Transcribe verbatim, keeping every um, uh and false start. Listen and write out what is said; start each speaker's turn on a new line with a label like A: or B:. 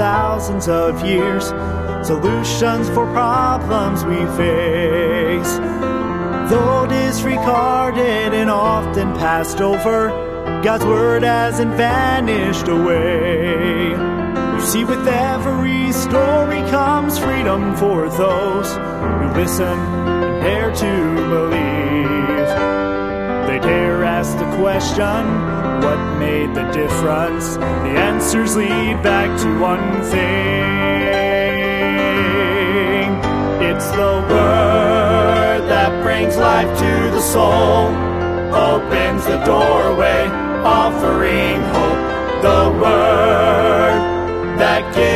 A: thousands of years, solutions for problems we face. Though disregarded and often passed over, God's word hasn't vanished away. You see, with every story comes freedom for those who listen and dare to believe. They dare ask the question, what made the difference? The answers lead back to one thing. It's the word that brings life to the soul, opens the doorway, offering hope. The word that gives